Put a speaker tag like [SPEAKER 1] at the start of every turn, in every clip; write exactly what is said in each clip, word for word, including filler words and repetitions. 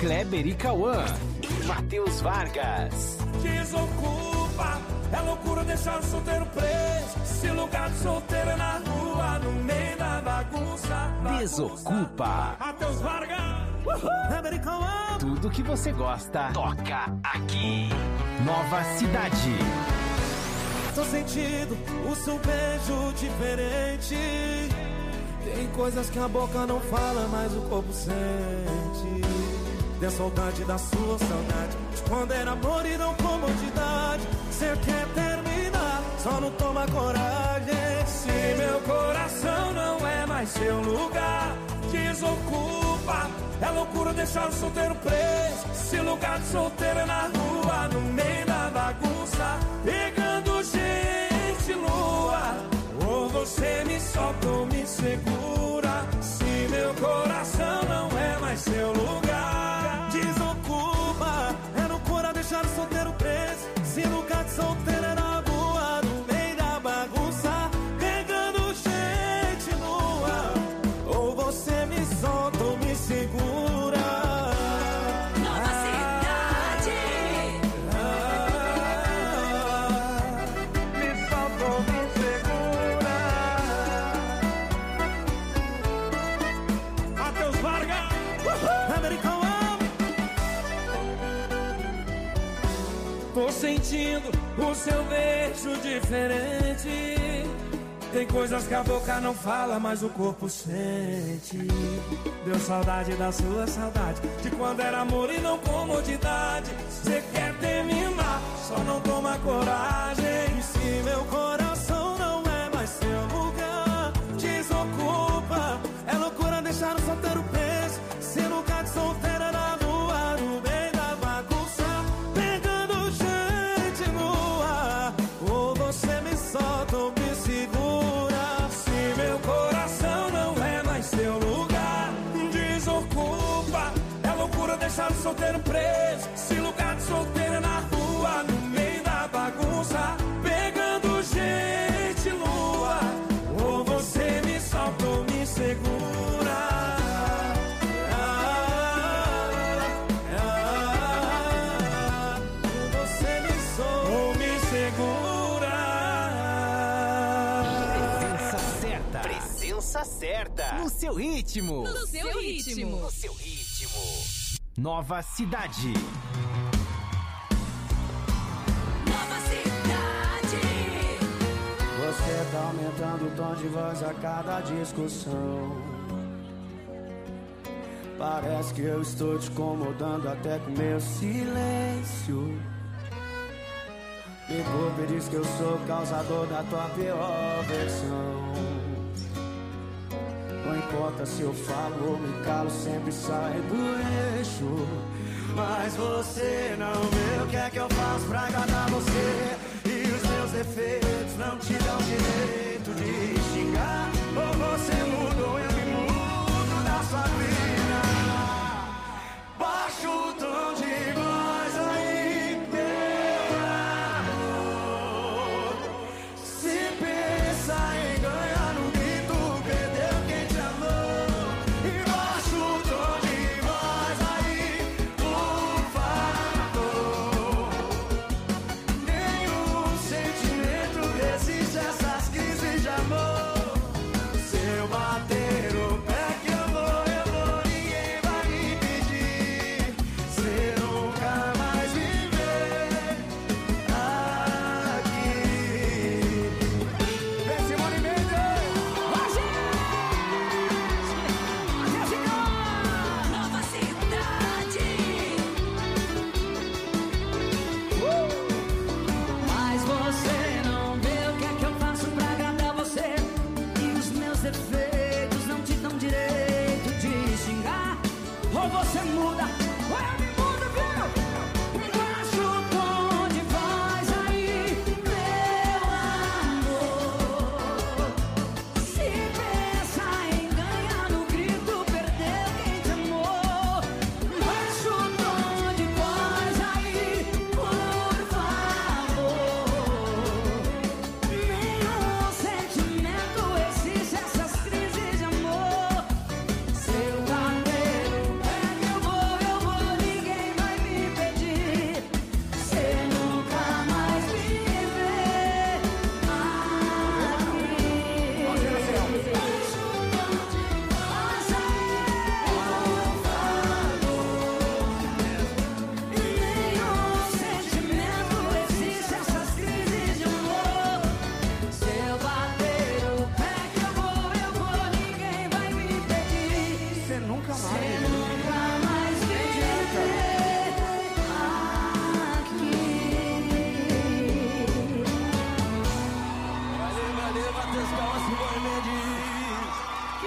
[SPEAKER 1] Kleber e Cauã e Matheus Vargas.
[SPEAKER 2] Desocupa, é loucura deixar o solteiro preso. Se lugar de solteiro é na rua, no meio da bagunça. bagunça.
[SPEAKER 1] Desocupa.
[SPEAKER 2] Matheus Vargas. Kleber e Cauã.
[SPEAKER 1] Tudo que você gosta, toca aqui. Nova Cidade.
[SPEAKER 2] Tô sentindo o seu beijo diferente. Tem coisas que a boca não fala, mas o corpo sente. Tem a saudade da sua saudade, de quando era amor e não comodidade. Cê quer terminar, só não toma coragem. Se meu coração não é mais seu lugar, desocupa. É loucura deixar o solteiro preso. Se lugar de solteiro é na rua, no meio da bagunça, pegando gente lua. Ou você me solta ou me segura. Se meu coração não é mais seu lugar, desocupa. É loucura deixar o solteiro preso. Se lugar de solteiro é na rua, no meio da bagunça, pegando gente nua. Ou você me solta ou me segura.
[SPEAKER 3] Nova Cidade.
[SPEAKER 2] Ah, me solta ou me segura. Matheus Vargas. American One. Tô sentindo o seu beijo diferente. Tem coisas que a boca não fala, mas o corpo sente. Deu saudade da sua saudade, de quando era amor e não comodidade. Cê quer terminar, só não toma coragem. E se meu coração não é mais seu lugar, desocupa. É loucura deixar o solteiro preso. Se lugar de solteiro é na rua, no meio da bagunça, pegando gente nua. Ou você me solta ou me segura. Se meu coração não é mais seu lugar, desocupa. É loucura deixar o solteiro preso. Se lugar de solteiro é na rua, no meio da bagunça, pegando gente lua. Ou você me solta ou me segura. Ah, ah, ou você me solta ou me segura.
[SPEAKER 1] Presença certa. Presença certa. No seu ritmo.
[SPEAKER 3] No seu ritmo.
[SPEAKER 1] No seu ritmo. Nova Cidade.
[SPEAKER 3] Nova Cidade.
[SPEAKER 4] Você tá aumentando o tom de voz a cada discussão. Parece que eu estou te incomodando até com meu silêncio. Me culpa e diz que eu sou causador da tua pior versão. Não importa se eu falo ou me calo, sempre sai do eixo. Mas você não vê o que é que eu faço pra agradar você. E os meus defeitos não te dão direito de xingar. Ou você muda ou eu me mudo da sua vida. Baixa o tom de voz aí, meu amor. Se pensa em ganhar no grito, perdeu quem te amou. E baixa o tom de voz aí, por favor. Nenhum sentimento resiste a essas crises de amor. Se eu bater o pé que eu vou, eu vou,
[SPEAKER 3] nunca mais ver aqui.
[SPEAKER 4] Valeu, valeu, Matheus Calma, Simone Mendes.
[SPEAKER 5] Que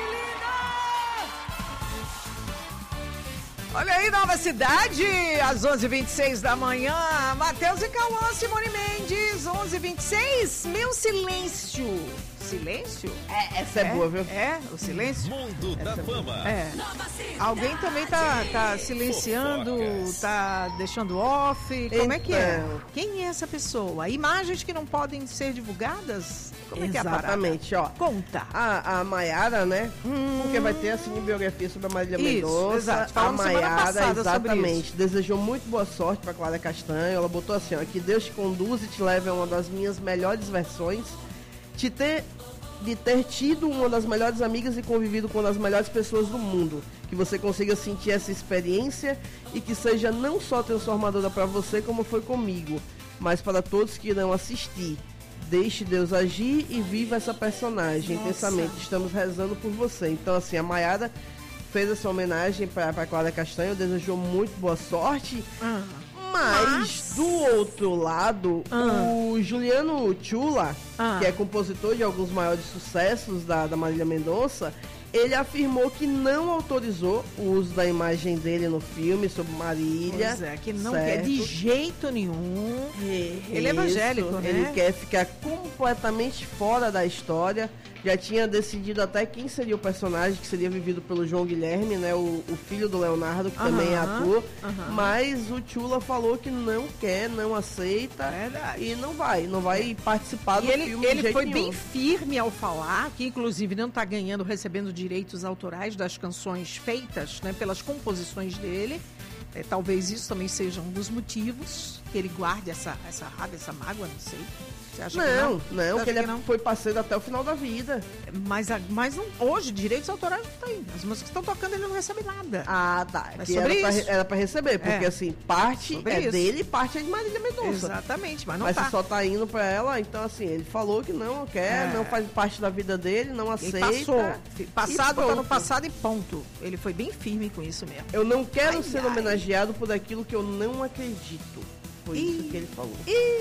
[SPEAKER 5] lindo! Olha aí, Nova Cidade, às onze e vinte e seis da manhã. Matheus e Cauã, Simone Mendes, onze e vinte e seis. Meu silêncio. Silêncio?
[SPEAKER 6] É, essa é, é boa, viu?
[SPEAKER 5] É, o silêncio?
[SPEAKER 1] Mundo da Fama.
[SPEAKER 5] É.
[SPEAKER 3] Nova Cidade.
[SPEAKER 5] Alguém também tá, tá silenciando,
[SPEAKER 1] Fofocas.
[SPEAKER 5] tá deixando off. Como é que é?
[SPEAKER 6] Então.
[SPEAKER 5] Quem é essa pessoa? Imagens que não podem ser divulgadas? Como é que é a parada?
[SPEAKER 6] Exatamente, ó.
[SPEAKER 5] Conta.
[SPEAKER 6] A, a Maiara, né? Porque vai ter a cinebiografia sobre a Marília
[SPEAKER 5] Isso,
[SPEAKER 6] Mendonça.
[SPEAKER 5] exato.
[SPEAKER 6] A
[SPEAKER 5] Falamos semana
[SPEAKER 6] Maiara,
[SPEAKER 5] passada sobre
[SPEAKER 6] exatamente,
[SPEAKER 5] isso.
[SPEAKER 6] desejou muito boa sorte pra Clara Castanho. Ela botou assim, ó, que Deus te conduza e te leve a uma das minhas melhores versões. Te ter, de ter tido uma das melhores amigas e convivido com uma das melhores pessoas do mundo. Que você consiga sentir essa experiência e que seja não só transformadora pra você, como foi comigo, mas para todos que irão assistir. Deixe Deus agir e viva essa personagem intensamente. Estamos rezando por você. Então, assim, a Maiara fez essa homenagem para a Clara Castanho, desejou muito boa sorte.
[SPEAKER 5] Ah.
[SPEAKER 6] Mas,
[SPEAKER 5] Mas-
[SPEAKER 6] do outro lado,
[SPEAKER 5] Ah.
[SPEAKER 6] o Juliano Tchula,
[SPEAKER 5] Ah.
[SPEAKER 6] que é compositor de alguns maiores sucessos da, da Marília Mendonça, ele afirmou que não autorizou o uso da imagem dele no filme sobre Marília.
[SPEAKER 5] Pois é, que não
[SPEAKER 6] certo?
[SPEAKER 5] quer de jeito nenhum.
[SPEAKER 6] É,
[SPEAKER 5] Ele é evangélico,
[SPEAKER 6] isso,
[SPEAKER 5] né?
[SPEAKER 6] Ele quer ficar completamente fora da história. Já tinha decidido até quem seria o personagem, que seria vivido pelo João Guilherme, né? O, o filho do Leonardo, que
[SPEAKER 5] Aham,
[SPEAKER 6] também é ator.
[SPEAKER 5] aham.
[SPEAKER 6] Mas o Tchula falou que não quer, não aceita.
[SPEAKER 5] Verdade.
[SPEAKER 6] E não vai, não vai participar do
[SPEAKER 5] E ele,
[SPEAKER 6] filme de
[SPEAKER 5] ele
[SPEAKER 6] jeito
[SPEAKER 5] foi
[SPEAKER 6] nenhum.
[SPEAKER 5] bem firme ao falar que, inclusive, não está ganhando, recebendo direitos autorais das canções feitas, né, pelas composições dele. É, talvez isso também seja um dos motivos que ele guarde essa, essa raiva, essa mágoa, não sei. Você acha que
[SPEAKER 6] Não,
[SPEAKER 5] não?
[SPEAKER 6] não,
[SPEAKER 5] Você
[SPEAKER 6] que
[SPEAKER 5] acha
[SPEAKER 6] ele
[SPEAKER 5] que não?
[SPEAKER 6] foi parceiro até o final da vida.
[SPEAKER 5] Mas, a- mas não, hoje, direitos autorais não tem. As músicas que estão tocando, ele não recebe nada.
[SPEAKER 6] Ah, tá.
[SPEAKER 5] Mas
[SPEAKER 6] Que
[SPEAKER 5] sobre
[SPEAKER 6] era, pra,
[SPEAKER 5] isso.
[SPEAKER 6] era pra receber, porque
[SPEAKER 5] É.
[SPEAKER 6] assim, parte
[SPEAKER 5] Sobre
[SPEAKER 6] é
[SPEAKER 5] isso.
[SPEAKER 6] dele e parte é de Marília Mendonça.
[SPEAKER 5] Exatamente, mas não
[SPEAKER 6] Mas
[SPEAKER 5] tá.
[SPEAKER 6] se só tá indo pra ela, então assim, ele falou que não quer,
[SPEAKER 5] É.
[SPEAKER 6] não faz parte da vida dele, não
[SPEAKER 5] Ele
[SPEAKER 6] aceita.
[SPEAKER 5] passou. Passado
[SPEAKER 6] E
[SPEAKER 5] tá no
[SPEAKER 6] pronto.
[SPEAKER 5] passado e ponto. Ele foi bem firme com isso mesmo.
[SPEAKER 6] Eu não quero
[SPEAKER 5] Ai,
[SPEAKER 6] ser
[SPEAKER 5] ai.
[SPEAKER 6] homenageado por aquilo que eu não acredito. Foi
[SPEAKER 5] Ih.
[SPEAKER 6] isso que ele falou.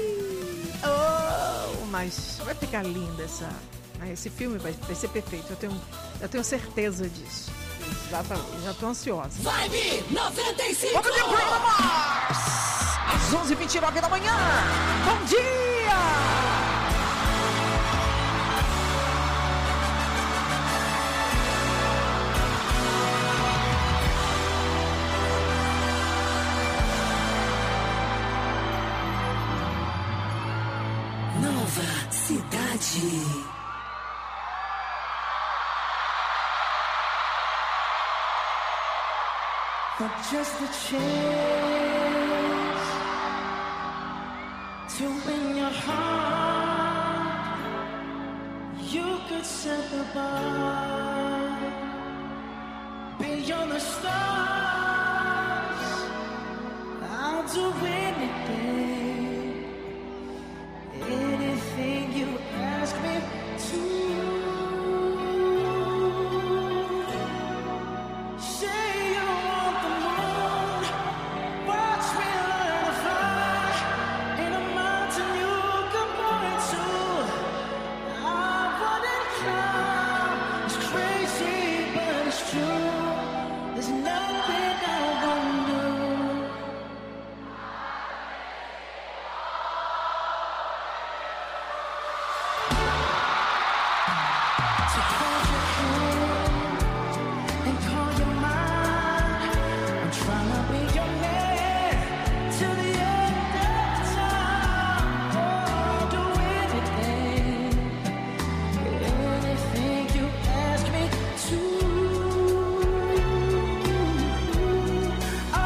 [SPEAKER 5] Ih, oh, mas vai ficar linda essa. né, Esse filme vai, vai ser perfeito. Eu tenho, eu tenho certeza disso.
[SPEAKER 6] Exatamente.
[SPEAKER 5] Já tô ansiosa.
[SPEAKER 3] Vibe noventa e cinco.
[SPEAKER 5] Vamos de Bruno Mars! Às onze e vinte e nove da manhã. Bom dia!
[SPEAKER 3] Nova Cidade.
[SPEAKER 4] For just a chance to win your heart, you could set the bar beyond the stars. I'll do anything, anything you ask me to. Say you want the moon, watch me learn to fly in a mountain you can point to. I wouldn't climb, it's crazy but it's true. There's nothing I won't do. So hold your hand and call your mind. I'm trying to be your man till the end of time. Oh, do anything, anything you ask me to. I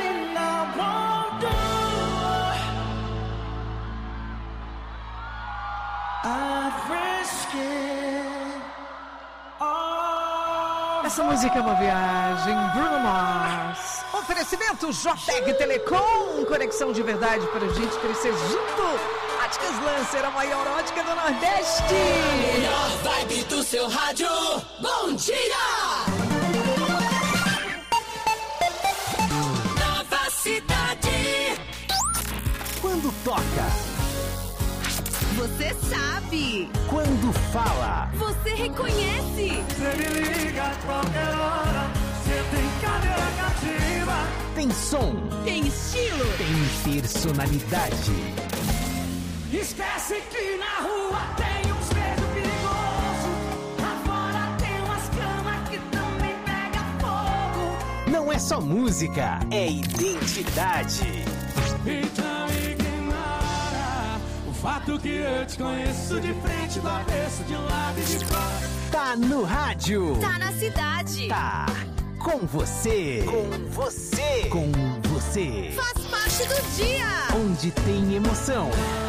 [SPEAKER 4] nothing I won't do. I'd risk it all.
[SPEAKER 5] Essa música é uma viagem, Bruno Mars. Oferecimento J R Telecom, conexão de verdade para a gente crescer junto. Óticas Lancer, a maior ótica do Nordeste.
[SPEAKER 3] Melhor vibe do seu rádio. Bom dia! Nova Cidade.
[SPEAKER 1] Quando toca,
[SPEAKER 7] Você sabe.
[SPEAKER 1] quando fala,
[SPEAKER 7] Você reconhece.
[SPEAKER 4] Você me liga a qualquer hora. Você tem cadeira cativa.
[SPEAKER 1] tem som,
[SPEAKER 7] Tem estilo.
[SPEAKER 1] tem personalidade.
[SPEAKER 2] Esquece que na rua tem uns beijos perigosos. Lá fora tem umas camas que também pega fogo.
[SPEAKER 1] Não é só música, é identidade.
[SPEAKER 2] Então ignora o fato que eu te conheço de frente, do avesso, de um lado e de fora.
[SPEAKER 1] Tá no rádio.
[SPEAKER 7] Tá na cidade.
[SPEAKER 1] Tá com você. Com você. Com você.
[SPEAKER 7] Faz parte do dia.
[SPEAKER 1] Onde tem emoção.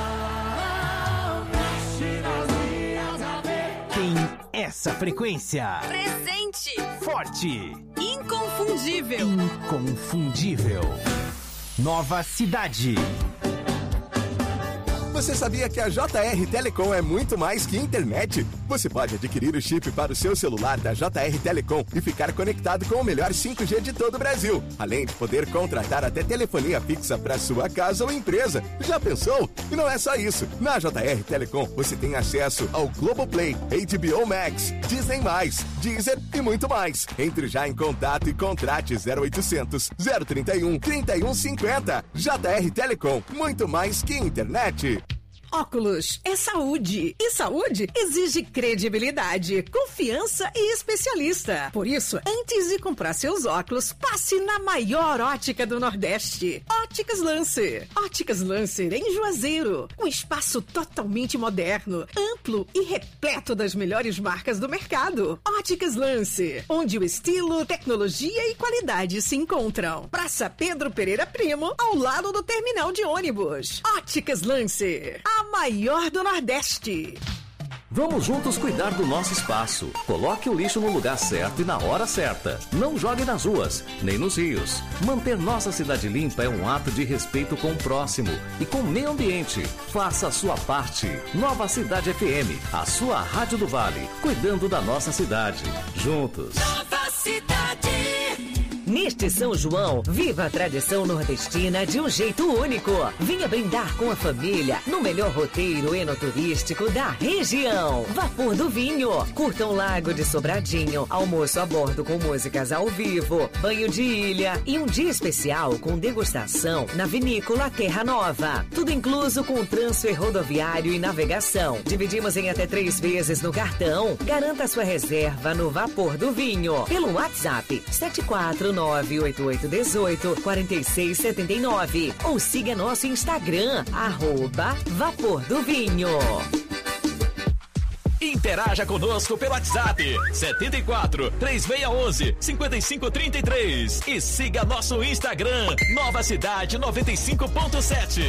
[SPEAKER 1] Tem essa frequência.
[SPEAKER 7] Presente.
[SPEAKER 1] Forte.
[SPEAKER 7] Inconfundível.
[SPEAKER 1] Inconfundível. Nova Cidade.
[SPEAKER 8] Você sabia que a J R Telecom é muito mais que internet? Você pode adquirir o chip para o seu celular da J R Telecom e ficar conectado com o melhor cinco G de todo o Brasil. Além de poder contratar até telefonia fixa para sua casa ou empresa. Já pensou? E não é só isso. Na J R Telecom você tem acesso ao Globoplay, H B O Max, Disney mais, Deezer e muito mais. Entre já em contato e contrate zero oitocentos, zero trinta e um, trinta e um cinquenta. J R Telecom, muito mais que internet.
[SPEAKER 5] Óculos é saúde. E saúde exige credibilidade, confiança e especialista. Por isso, antes de comprar seus óculos, passe na maior ótica do Nordeste. Óticas Lancer. Óticas Lancer em Juazeiro. Um espaço totalmente moderno, amplo e repleto das melhores marcas do mercado. Óticas Lancer, onde o estilo, tecnologia e qualidade se encontram. Praça Pedro Pereira Primo, ao lado do terminal de ônibus. Óticas Lancer, a maior do Nordeste.
[SPEAKER 9] Vamos juntos cuidar do nosso espaço. Coloque o lixo no lugar certo e na hora certa. Não jogue nas ruas, nem nos rios. Manter nossa cidade limpa é um ato de respeito com o próximo e com o meio ambiente. Faça a sua parte. Nova Cidade F M, a sua rádio do Vale, cuidando da nossa cidade. Juntos.
[SPEAKER 3] Nova Cidade.
[SPEAKER 10] Neste São João, viva a tradição nordestina de um jeito único. Venha brindar com a família no melhor roteiro enoturístico da região. Vapor do Vinho. Curta um lago de Sobradinho, almoço a bordo com músicas ao vivo, banho de ilha e um dia especial com degustação na vinícola Terra Nova. Tudo incluso com transfer rodoviário e navegação. Dividimos em até três vezes no cartão. Garanta sua reserva no Vapor do Vinho pelo WhatsApp sete quatro nove oito oito um oito quatro seis sete nove ou siga nosso Instagram, arroba Vapor do Vinho.
[SPEAKER 11] Interaja conosco pelo WhatsApp setenta e quatro, três seis um um, cinco cinco três três e siga nosso Instagram, Nova Cidade noventa e cinco ponto sete.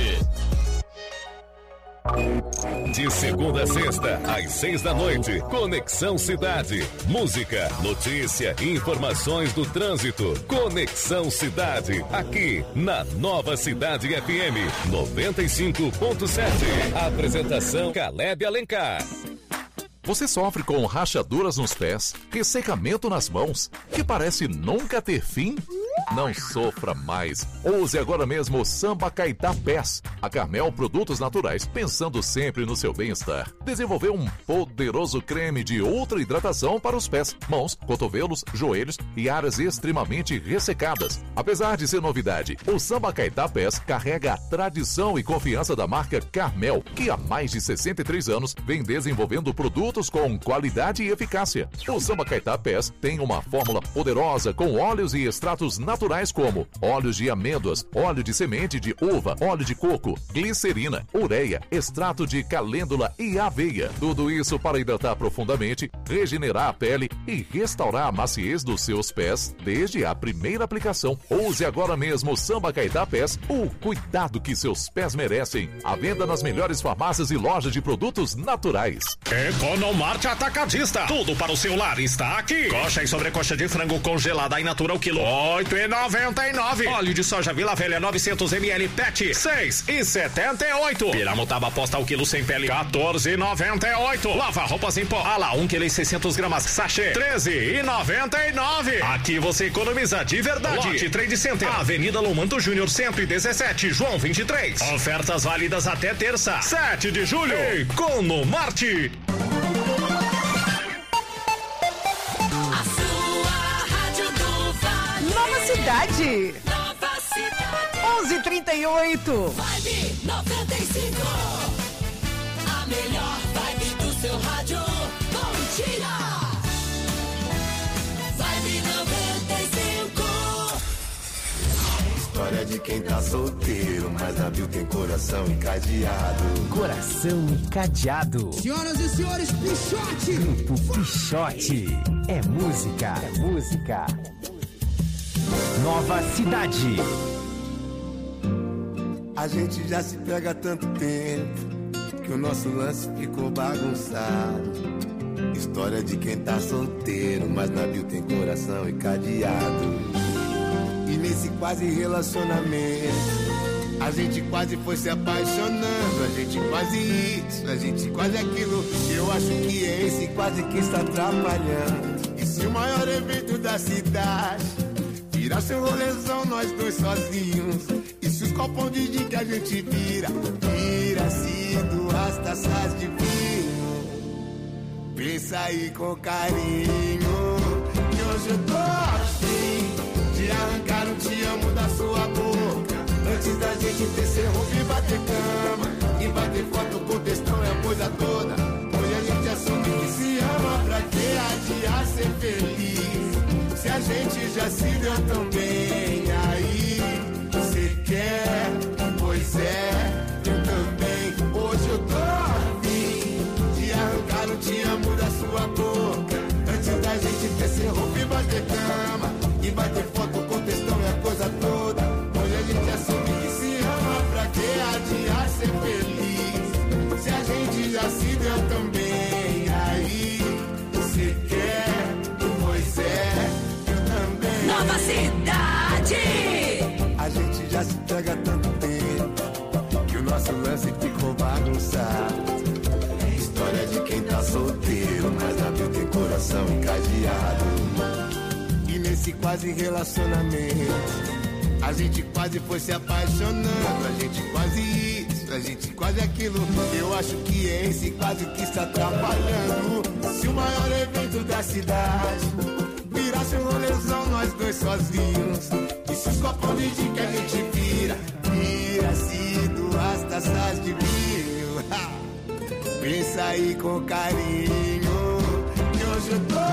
[SPEAKER 12] De segunda a sexta, às seis da noite, Conexão Cidade. Música, notícia e informações do trânsito. Conexão Cidade, aqui na Nova Cidade F M noventa e cinco ponto sete. Apresentação Caleb Alencar.
[SPEAKER 13] Você sofre com rachaduras nos pés, ressecamento nas mãos, que parece nunca ter fim? Não sofra mais. Use agora mesmo o Samba Caetá Pés. A Carmel Produtos Naturais, pensando sempre no seu bem-estar, desenvolveu um poderoso creme de ultra hidratação para os pés, mãos, cotovelos, joelhos e áreas extremamente ressecadas. Apesar de ser novidade, o Samba Caetá Pés carrega a tradição e confiança da marca Carmel, que há mais de sessenta e três anos vem desenvolvendo produtos com qualidade e eficácia. O Samba Caetá Pés tem uma fórmula poderosa com óleos e extratos naturais naturais como óleos de amêndoas, óleo de semente de uva, óleo de coco, glicerina, ureia, extrato de calêndula e aveia. Tudo isso para hidratar profundamente, regenerar a pele e restaurar a maciez dos seus pés desde a primeira aplicação. Use agora mesmo o Samba Caetá Pés, o cuidado que seus pés merecem. À venda nas melhores farmácias e lojas de produtos naturais.
[SPEAKER 14] Economarte Atacadista. Tudo para o seu lar está aqui. Coxa e sobrecoxa de frango congelada in natura o quilo oito e noventa e nove. Óleo de soja Vila Velha novecentos mililitros PET seis e setenta e oito. Piramutaba posta o quilo sem pele quatorze e noventa e oito. Lava roupas em pó Ala um quilo e seiscentos gramas sachê treze e noventa e nove. Aqui você economiza de verdade. Lote Trade Center, Avenida Lomanto Júnior cento e dezessete, João vinte e três. Ofertas válidas até terça, sete de julho. Economarte.
[SPEAKER 5] Nova Cidade.
[SPEAKER 3] Nova Cidade.
[SPEAKER 5] onze e trinta e oito.
[SPEAKER 3] Vibe noventa e cinco. A melhor vibe do seu rádio. Bom dia. Vibe noventa e cinco.
[SPEAKER 4] História de quem tá solteiro, mas na Bill tem coração encadeado.
[SPEAKER 1] Coração encadeado.
[SPEAKER 15] Senhoras e senhores, Pichote.
[SPEAKER 1] Grupo Pichote. É música, é música. Nova Cidade.
[SPEAKER 4] A gente já se pega há tanto tempo que o nosso lance ficou bagunçado. História de quem tá solteiro, mas na Bill tem coração encadeado. E nesse quase relacionamento a gente quase foi se apaixonando. A gente quase isso, a gente quase aquilo. Eu acho que é esse quase que está atrapalhando. E se o maior evento da cidade virar seu rolezão, nós dois sozinhos. E se os copos de gin que a gente vira vira-se duas taças de vinho. Pensa aí com carinho que hoje eu tô afim de arrancar um te amo da sua boca. Antes da gente descer roupa e bater cama e bater foto com textão é a coisa toda. Hoje a gente assume que se ama, pra que adiar ser feliz? Se a gente já se deu tão bem, aí cê quer, pois é, eu também. Hoje eu tô afim de arrancar o te amo da sua boca. Antes da gente descer roupa e bater cama e bater foto com textão é a coisa toda. Hoje a gente assume que se ama, pra que adiar ser feliz? Se a gente já se deu tão bem, aí cê quer, pois é, eu também.
[SPEAKER 3] Nova Cidade.
[SPEAKER 4] A gente já se pega há tanto tempo que o nosso lance ficou bagunçado. É história de quem tá solteiro, mas na Bill tem coração encadeado. E nesse quase relacionamento a gente quase foi se apaixonando. A gente quase isso, a gente quase aquilo. Eu acho que é esse quase que está atrapalhando. Se o maior evento da cidade virasse um rolezão, nós dois sozinhos. E se os copos de gin que a gente vira vira-se duas taças de vinho. Pensa aí com carinho que hoje eu tô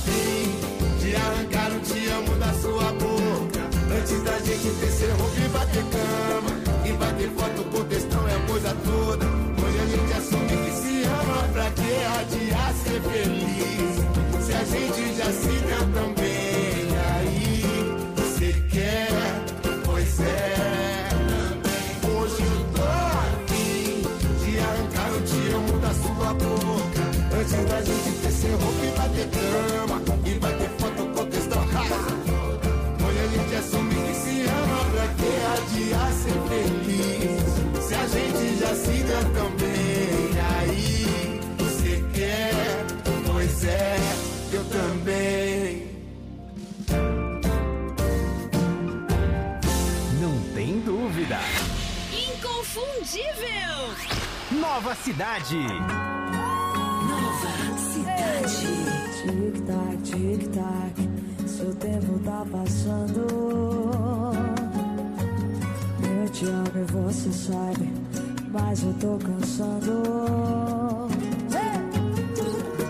[SPEAKER 4] afim de arrancar um te amo da sua boca. Antes da gente descer roupa e bater cama e bater foto com textão é a coisa toda. Hoje a gente assume que se ama, pra que adiar ser feliz? Se a gente já se deu tão bem, aí cê quer, pois é, também. Hoje eu tô afim de arrancar o te amo da sua boca. Antes da gente descer roupa e bater cama e bater foto com textão. Hoje a gente assume que se ama, pra que adiar ser feliz? Se a gente já se deu tão bem, aí você quer, pois é, eu também.
[SPEAKER 1] Não tem dúvida.
[SPEAKER 7] Inconfundível.
[SPEAKER 1] Nova Cidade.
[SPEAKER 7] Nova Cidade.
[SPEAKER 16] Tic-tac, tic-tac, seu tempo tá passando. Eu te amo e você sabe, mas eu tô cansando.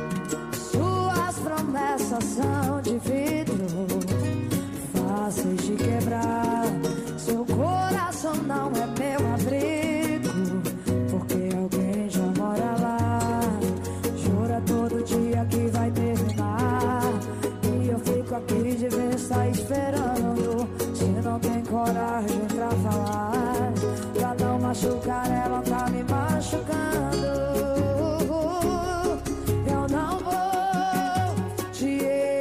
[SPEAKER 16] Suas promessas são de vidro, fáceis de quebrar. Seu coração não é meu abrigo, porque alguém já mora lá. Jura todo dia que vai terminar, e eu fico aqui de besta esperando. Se não tem coragem pra falar, pra não machucar ela, tá me machucando. Eu não vou te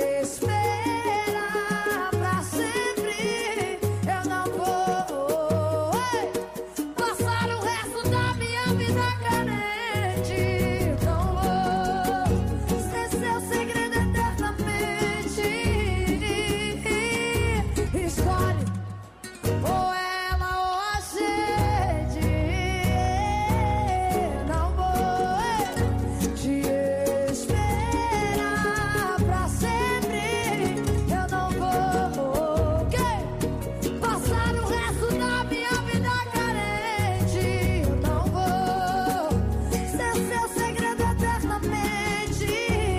[SPEAKER 16] esperar pra sempre. Eu não vou ei, passar o resto da minha vida carente. Não vou ser seu segredo eternamente. Escolhe ou ela ou a gente. Não vou te esperar pra sempre. Eu não vou okay, passar o resto da minha vida carente. Eu não vou ser seu segredo eternamente.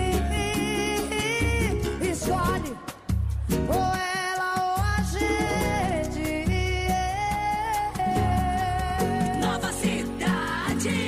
[SPEAKER 16] Escolhe ou ela ou a gente.
[SPEAKER 3] Nova cidade.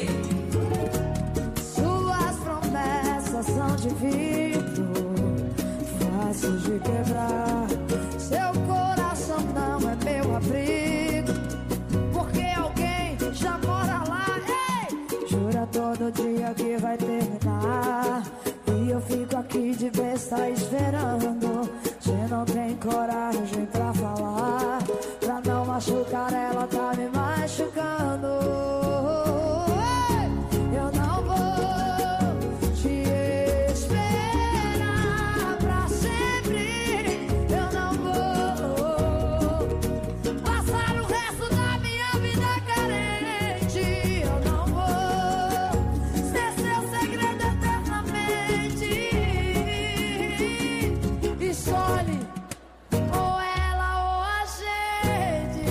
[SPEAKER 16] Suas promessas são de vidro, fáceis de quebrar. Seu coração não é meu abrigo, porque alguém já mora lá. Ei! Jura todo dia que vai terminar, e eu fico aqui de besta esperando. Você não tem coragem pra falar, pra não machucar ela, tá me machucando. Ei! Eu não vou te esperar pra sempre. Eu não vou passar o resto da minha vida carente. Eu não vou ser seu segredo eternamente. Escolhe ou ela ou a gente.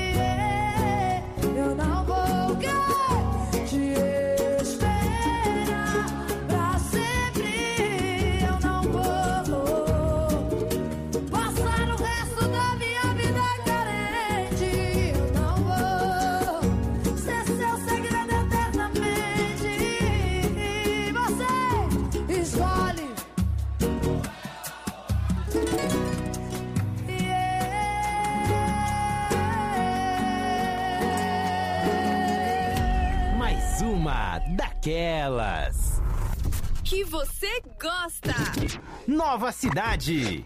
[SPEAKER 16] Eu não vou te esperar pra sempre. Eu não vou passar o resto da minha vida carente. Eu não vou ser seu segredo eternamente. Você escolhe.
[SPEAKER 1] Mais uma daquelas.
[SPEAKER 7] Que você gosta.
[SPEAKER 1] Nova cidade.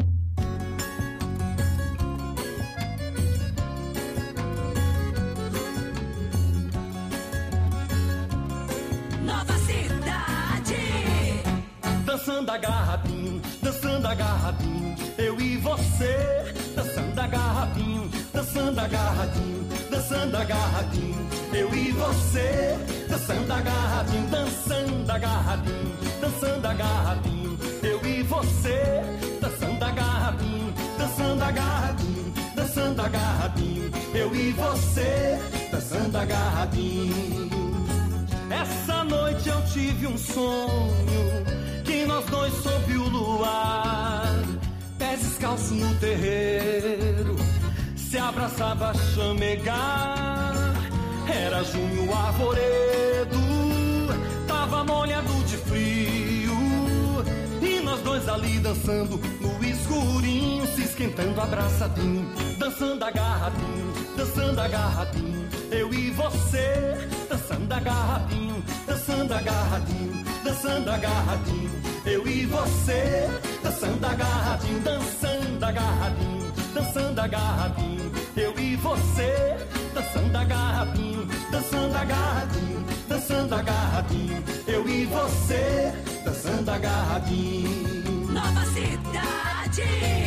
[SPEAKER 3] Nova cidade.
[SPEAKER 4] Dançando agarradinho, dançando agarradinho, eu e você. Dançando agarradinho, dançando agarradinho, dançando agarradinho, eu e você. Dançando agarradinho, dançando agarradinho, dançando agarradinho, eu e você. Dançando agarradinho, dançando agarradinho, dançando agarradinho, eu e você. Dançando agarradinho. Essa noite eu tive um sonho, que nós dois sob o luar, pés descalços no terreiro, se abraçava a chamegar. Era junho arvoredo, tava molhado de frio, e nós dois ali dançando no escurinho, se esquentando abraçadinho, dançando agarradinho, dançando agarradinho, eu e você. Dançando agarradinho, dançando agarradinho, dançando agarradinho, eu e você. Dançando agarradinho, dançando agarradinho, dançando agarradinho, eu e você. Dançando agarradinho, dançando agarradinho, dançando agarradinho, eu e você. Dançando agarradinho.
[SPEAKER 3] Nova cidade.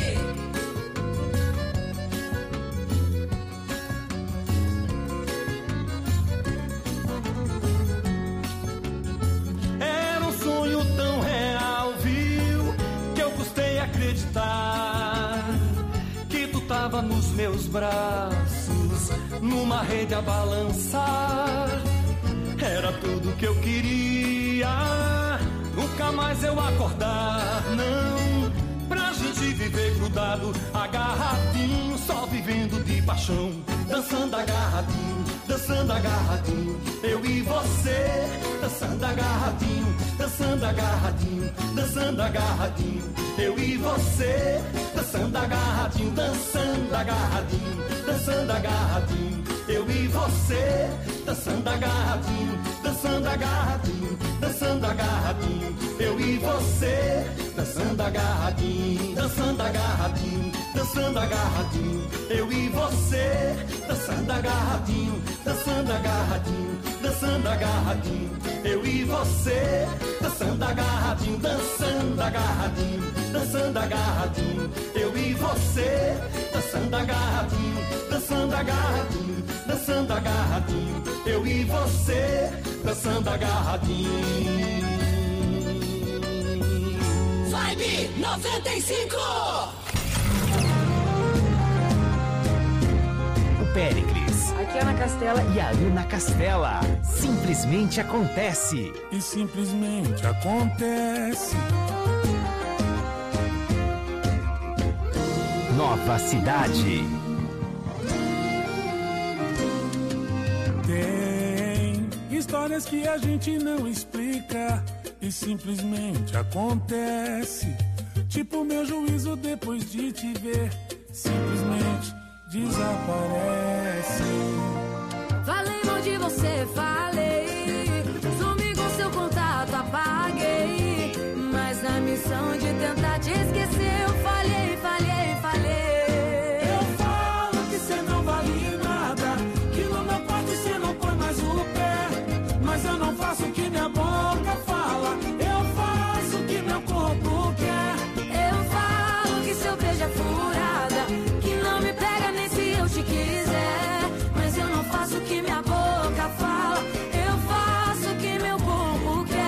[SPEAKER 4] Era um sonho tão real, viu, que eu custei acreditar que tu tava nos meus braços, numa rede a balançar. Era tudo que eu queria, nunca mais eu acordar, não, pra gente viver grudado, agarradinho, só vivendo de paixão. Dançando agarradinho, dançando agarradinho, eu e você. Dançando agarradinho, dançando agarradinho, dançando agarradinho, eu e você. Dançando agarradinho, dançando agarradinho, dançando agarradinho, eu e você. Dançando agarradinho, dançando agarradinho, dançando agarradinho, eu e você. Dançando agarradinho, dançando agarradinho, dançando agarradinho, eu e você. Dançando agarradinho, dançando agarradinho, dançando agarradinho, eu e você. Dançando agarradinho, dançando agarradinho, dançando agarradinho, eu e você. Dançando agarradinho, dançando agarradinho, dançando agarradinho, eu e você. Dançando agarradinho.
[SPEAKER 3] Vibe noventa e cinco.
[SPEAKER 1] O Péricles.
[SPEAKER 17] Aqui é Ana Castela.
[SPEAKER 1] E a Ana Castela. Simplesmente acontece.
[SPEAKER 2] E simplesmente acontece.
[SPEAKER 1] Nova Cidade.
[SPEAKER 2] Tem histórias que a gente não explica e simplesmente acontece. Tipo meu juízo depois de te ver, simplesmente desaparece.
[SPEAKER 16] Falei mal de você, falei. Sumi com seu contato, apaguei. Mas na missão de tentar te esquecer, eu falhei, falhei, falhei.
[SPEAKER 2] Eu falo que cê não vale nada, que no meu quarto cê não põe mais o pé. Mas eu não faço o que minha boca fala, eu faço o que meu corpo quer.
[SPEAKER 16] Eu falo que seu beijo é furada, que não me pega nem se eu te quiser. Mas eu não faço o que minha boca fala, eu faço o que meu corpo quer.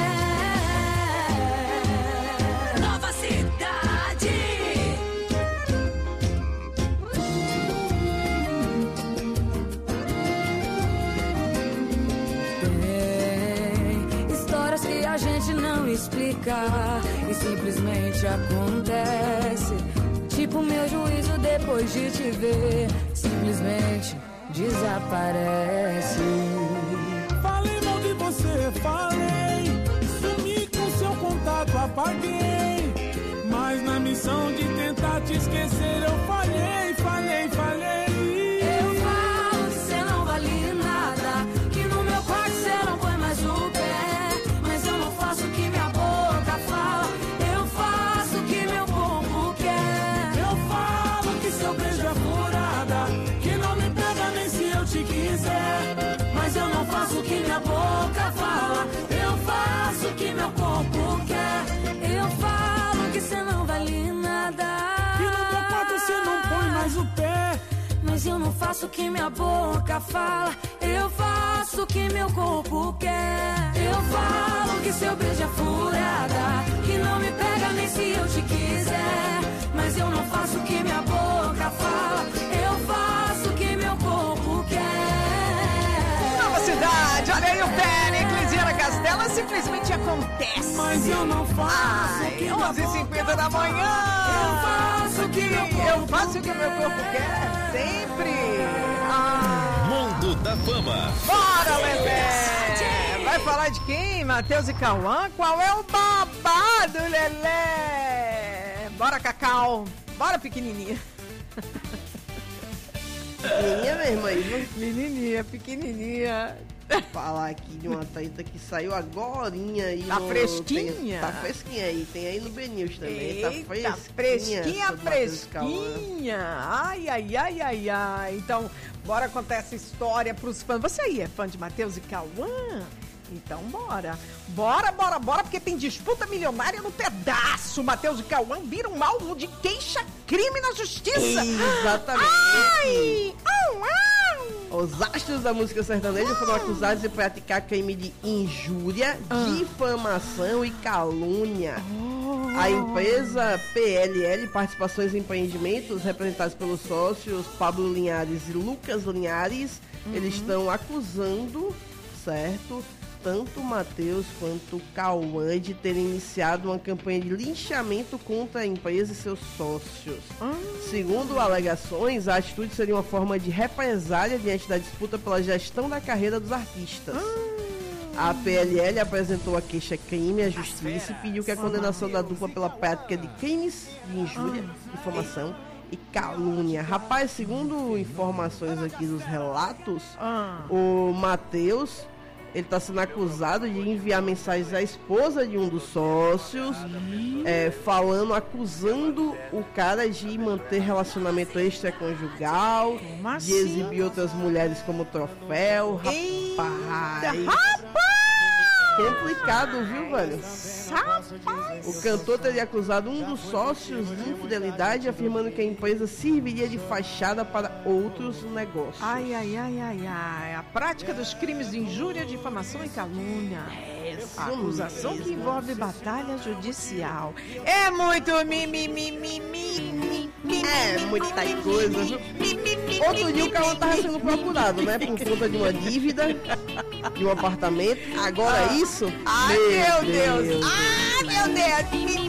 [SPEAKER 3] Nova Cidade.
[SPEAKER 16] Tem histórias que a gente não explica e simplesmente acontece. Tipo meu juízo depois de te ver, simplesmente desaparece.
[SPEAKER 2] Falei mal de você, falei. Sumi com seu contato, apaguei. Mas na missão de tentar te esquecer, eu falhei, falhei, falhei.
[SPEAKER 16] Eu falo que cê não vale nada, que no meu quarto cê não põe mais o pé. Mas eu não faço o que minha boca fala, eu faço o que meu corpo quer.
[SPEAKER 2] Eu falo que seu beijo é furada, que não me pega nem se eu te quiser.
[SPEAKER 16] Mas eu não faço o que minha boca fala, eu faço o que meu corpo quer. Eu falo que cê não vale nada,
[SPEAKER 2] que no meu quarto cê não põe mais o pé.
[SPEAKER 16] mas eu não faço o que minha boca fala, eu faço o que meu corpo quer. Eu falo que seu beijo é furada, que não me pega nem se eu te quiser. Mas eu não faço o que minha boca fala, eu faço o que meu corpo quer.
[SPEAKER 5] Nova Cidade, olha aí o Péricles e Ana Castela, simplesmente acontece.
[SPEAKER 2] Mas eu não faço.
[SPEAKER 5] Ai, onze e cinquenta da manhã.
[SPEAKER 16] Eu faço o que meu corpo
[SPEAKER 5] Eu faço o que meu corpo quer. Sempre! Ah.
[SPEAKER 11] Mundo da Fama.
[SPEAKER 5] Bora, Lelé! Vai falar de quem? Matheus e Cauã? Qual é o babado, Lelé? Bora, Cacau! Bora, pequenininha!
[SPEAKER 6] Menininha mesmo aí,
[SPEAKER 5] Menininha, pequenininha.
[SPEAKER 6] Falar aqui de uma treta que saiu agorinha aí.
[SPEAKER 5] Tá
[SPEAKER 6] no,
[SPEAKER 5] fresquinha?
[SPEAKER 6] Tem, tá fresquinha aí, tem aí no B News também.
[SPEAKER 5] Eita,
[SPEAKER 6] tá fresquinha.
[SPEAKER 5] fresquinha, fresquinha. Ai, ai, ai, ai, ai. Então, bora contar essa história pros fãs. Você aí é fã de Matheus e Cauã? Então, bora. Bora, bora, bora, porque tem disputa milionária no pedaço. Matheus e Cauã viram alvo de queixa-crime na justiça.
[SPEAKER 6] Exatamente.
[SPEAKER 5] Ai! Au, au!
[SPEAKER 6] Os astros da música sertaneja foram acusados de praticar crime de injúria,
[SPEAKER 5] Ah.
[SPEAKER 6] difamação e calúnia. A empresa P L L Participações em Empreendimentos, representados pelos sócios Pablo Linhares e Lucas Linhares,
[SPEAKER 5] Uhum.
[SPEAKER 6] eles estão acusando, certo? tanto o Matheus quanto o Cauã de terem iniciado uma campanha de linchamento contra a empresa e seus sócios. Hum. Segundo alegações, a atitude seria uma forma de represália diante da disputa pela gestão da carreira dos artistas. Hum. A P L L apresentou a queixa-crime à justiça e pediu que a condenação da dupla pela prática de crimes de injúria, difamação e calúnia. Rapaz, segundo informações aqui dos relatos, o Matheus, ele está sendo acusado de enviar mensagens à esposa de um dos sócios, é, falando, acusando o cara de manter relacionamento extraconjugal, de exibir outras mulheres como troféu. Rapaz! Rapaz! Complicado, viu, velho? Rapaz! O cantor teria acusado um dos sócios de infidelidade, afirmando que a empresa serviria de fachada para outros negócios.
[SPEAKER 5] Ai, ai, ai, ai, ai. A prática dos crimes de injúria, difamação e calúnia. A acusação mesmo. Que envolve batalha judicial. É muito mimimi, mimimi.
[SPEAKER 6] É muita coisa, viu? Outro dia o Cauã tava sendo procurado, né? Por conta de uma dívida, de um apartamento. Agora ah. isso?
[SPEAKER 5] Ai, meu Deus! Deus. Ai, meu Deus!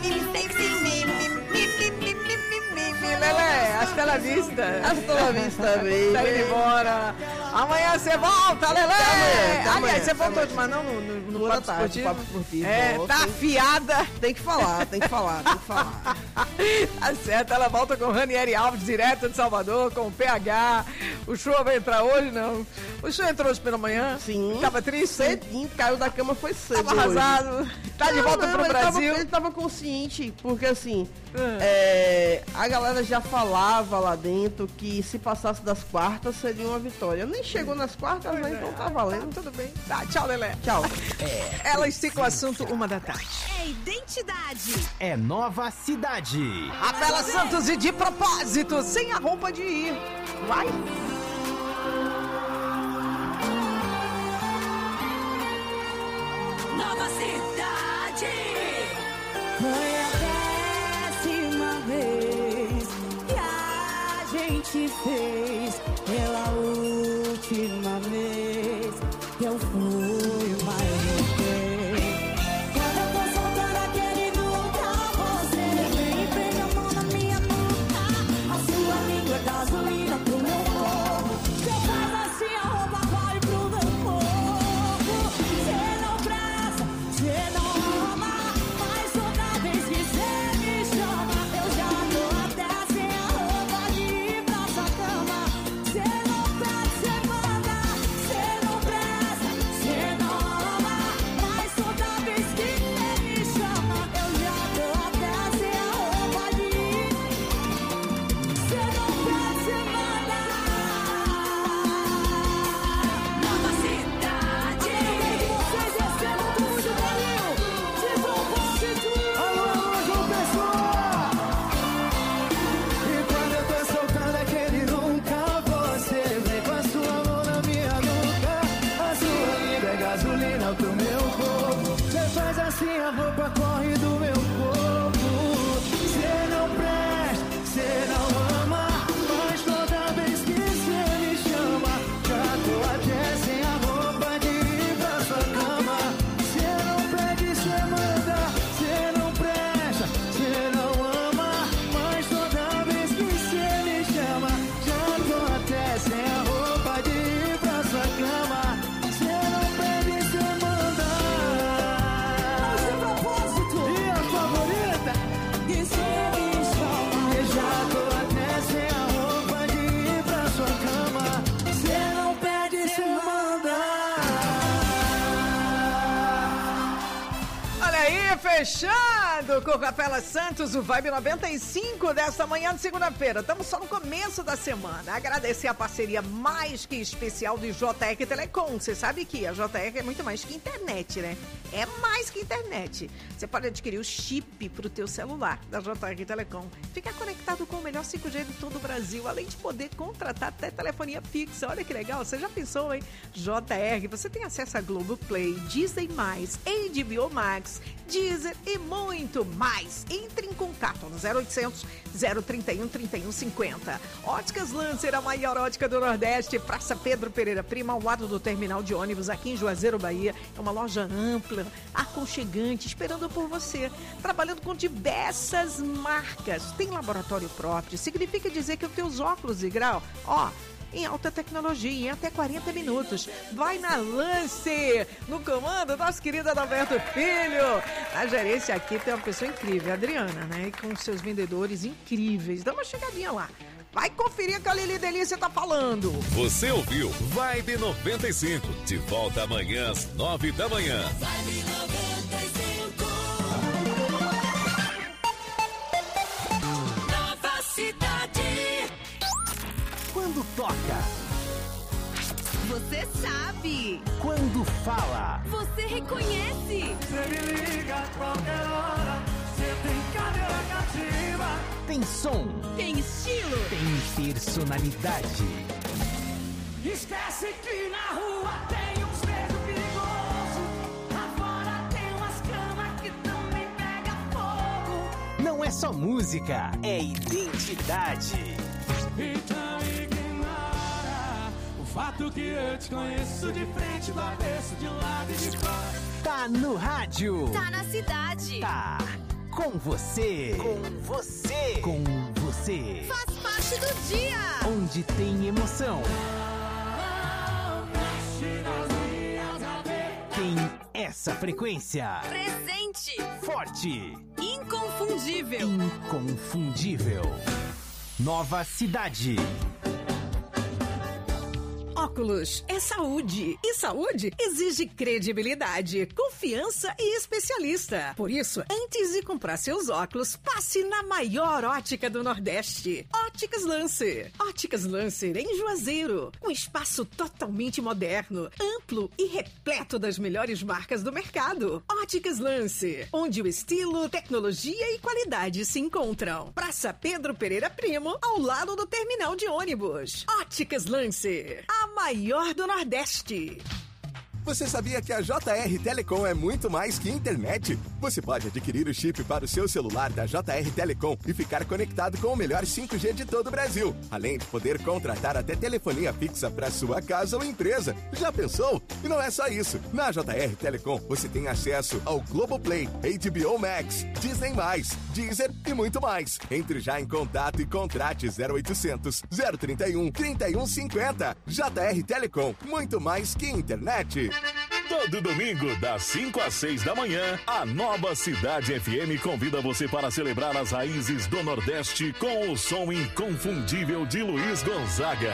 [SPEAKER 5] Lelé, hasta la vista.
[SPEAKER 6] Hasta la vista, baby.
[SPEAKER 5] Tá indo embora. Amanhã você volta, Lelé. Até amanhã, até Aliás, você voltou de mas não no, no, no Papo Esportivo. Papo Esportivo. É, volta, tá afiada.
[SPEAKER 6] Tem que falar, tem que falar, tem que falar.
[SPEAKER 5] Tá certo, ela volta com Ranieri Alves, direto de Salvador, com o P H. O show vai entrar hoje, não? O show entrou hoje pela manhã?
[SPEAKER 6] Sim.
[SPEAKER 5] Tava triste?
[SPEAKER 6] Cedinho, caiu da cama, foi cedo.
[SPEAKER 5] Tava arrasado. Hoje. Tá de não, volta não, pro
[SPEAKER 6] ele
[SPEAKER 5] Brasil.
[SPEAKER 6] Tava, ele tava consciente, porque assim, hum. é, a galera já falava lá dentro que se passasse das quartas seria uma vitória. Nem chegou nas quartas, né? Então tá valendo.
[SPEAKER 5] Tá, tudo bem. Tá, tchau, Lelé.
[SPEAKER 6] Tchau.
[SPEAKER 5] É, elas ficam o assunto uma da tarde.
[SPEAKER 7] É identidade.
[SPEAKER 1] É nova cidade.
[SPEAKER 5] A Bela Santos e de propósito, sem a roupa de ir. Vai.
[SPEAKER 3] Nova cidade.
[SPEAKER 16] Foi a décima vez que a gente fez pela última vez que eu fui mais bem. Quando eu tô soltando aquele nunca, você vem e pega a mão na minha nuca. A sua língua é gasolina pro meu corpo. Você faz assim, a roupa vai pro meu corpo. Você não presta, você não ama, mas toda vez que você me chama, eu já tô até sem a roupa de ir pra sua cama. Você não pede, você manda, você não presta, você não ama, mas toda vez que você me chama, eu já tô até sem a roupa de ir. Você não pede, você manda.
[SPEAKER 3] Nova cidade.
[SPEAKER 16] Vocês recebam tudo de Brasil. Vocês vão constituir.
[SPEAKER 4] Alô, alô, João Pessoa! E quando eu tô soltando aquele nunca, você vem com a sua mão na minha nuca. A sua língua é gasolina pro meu corpo. Você faz assim, a roupa corre do meu corpo. Você não presta, você não ama, mas toda vez que você me chama, já tô até sem a roupa de ir pra sua cama. Você não pede, você manda, você não presta, você não ama, mas toda vez que você me chama, já tô até sem a roupa de ir pra sua cama. Você não pede, você manda.
[SPEAKER 16] De propósito.
[SPEAKER 4] E a favorita?
[SPEAKER 16] E você me chama.
[SPEAKER 4] Eu já tô até sem a roupa de ir pra sua cama. Você não pede, você manda.
[SPEAKER 5] Olha aí, fechando com Capela Santos, o Vibe noventa e cinco desta manhã de segunda-feira. Estamos só no começo da semana. Agradecer a parceria mais que especial de J R Telecom. Você sabe que a J R é muito mais que internet, né? É mais que internet. Você pode adquirir o chip para o teu celular da J R Telecom. Ficar conectado com o melhor cinco G de todo o Brasil, além de poder contratar até telefonia fixa. Olha que legal, você já pensou, hein? J R, você tem acesso a Globoplay, Disney mais, H B O Max, Deezer e muito muito mais. Entre em contato no zero oitocentos, zero trinta e um, trinta e um cinquenta. Óticas Lancer, a maior ótica do Nordeste, Praça Pedro Pereira Prima, ao lado do terminal de ônibus aqui em Juazeiro, Bahia. É uma loja ampla, aconchegante, esperando por você. Trabalhando com diversas marcas. Tem laboratório próprio. Significa dizer que os teus óculos de grau, ó, em alta tecnologia, em até quarenta minutos. Vai na Lance, no comando, nosso querido Adalberto Filho. A gerência aqui tem uma pessoa incrível, a Adriana, né? E com seus vendedores incríveis. Dá uma chegadinha lá. Vai conferir que a Lili Delícia tá falando.
[SPEAKER 12] Você ouviu Vibe noventa e cinco. De volta amanhã às nove da manhã.
[SPEAKER 3] Vibe noventa e cinco. Nova Cidade.
[SPEAKER 1] Quando toca,
[SPEAKER 7] Você sabe.
[SPEAKER 1] quando fala,
[SPEAKER 7] Você reconhece.
[SPEAKER 4] Você me liga a qualquer hora. Você tem cadeira cativa.
[SPEAKER 1] tem som,
[SPEAKER 7] Tem estilo.
[SPEAKER 1] tem personalidade.
[SPEAKER 4] Esquece que na rua tem uns beijos perigosos. Lá fora tem umas camas que também pega fogo.
[SPEAKER 1] Não é só música, é identidade.
[SPEAKER 2] Então ignora o fato que eu te conheço de frente, do avesso, de lado e de fora.
[SPEAKER 1] Tá no rádio.
[SPEAKER 7] Tá na cidade.
[SPEAKER 1] Tá com você. Com você. Com você.
[SPEAKER 7] Faz parte do dia.
[SPEAKER 1] Onde tem emoção. Tem essa frequência.
[SPEAKER 7] Presente.
[SPEAKER 1] Forte.
[SPEAKER 7] Inconfundível.
[SPEAKER 1] Inconfundível. Nova Cidade.
[SPEAKER 5] Óculos é saúde. E saúde exige credibilidade, confiança e especialista. Por isso, antes de comprar seus óculos, passe na maior ótica do Nordeste. Óticas Lancer. Óticas Lancer em Juazeiro. Um espaço totalmente moderno, amplo e repleto das melhores marcas do mercado. Óticas Lancer, onde o estilo, tecnologia e qualidade se encontram. Praça Pedro Pereira Primo, ao lado do terminal de ônibus. Óticas Lancer, a maior do Nordeste.
[SPEAKER 8] Você sabia que a J R Telecom é muito mais que internet? Você pode adquirir o chip para o seu celular da J R Telecom e ficar conectado com o melhor cinco G de todo o Brasil. Além de poder contratar até telefonia fixa para sua casa ou empresa. Já pensou? E não é só isso. Na J R Telecom você tem acesso ao Globoplay, H B O Max, Disney mais, Deezer e muito mais. Entre já em contato e contrate zero oitocentos, zero trinta e um, trinta e um cinquenta. J R Telecom, muito mais que internet.
[SPEAKER 12] Todo domingo, das cinco às seis da manhã, a Nova Cidade F M convida você para celebrar as raízes do Nordeste com o som inconfundível de Luiz Gonzaga.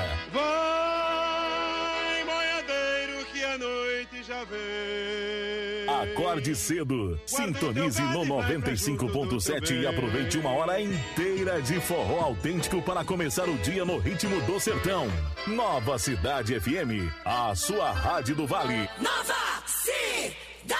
[SPEAKER 17] Vai, boiadeiro, que a noite já vem.
[SPEAKER 12] Acorde cedo, sintonize no noventa e cinco ponto sete e aproveite uma hora inteira de forró autêntico para começar o dia no ritmo do sertão. Nova Cidade F M, a sua rádio do Vale.
[SPEAKER 3] Nova Cidade.